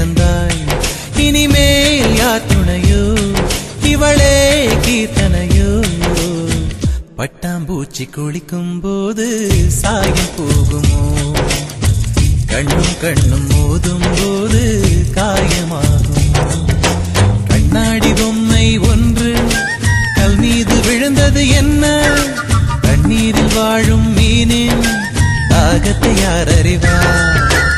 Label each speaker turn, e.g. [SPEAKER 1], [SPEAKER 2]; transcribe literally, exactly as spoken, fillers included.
[SPEAKER 1] வந்தாய் இனிமேல் யார் துணையோ இவளே கீர்த்தனையோ பட்டாம்பூச்சி குளிக்கும் போது சாயம் போகுமோ கண்ணும் கண்ணும் மோதும் போது காயமா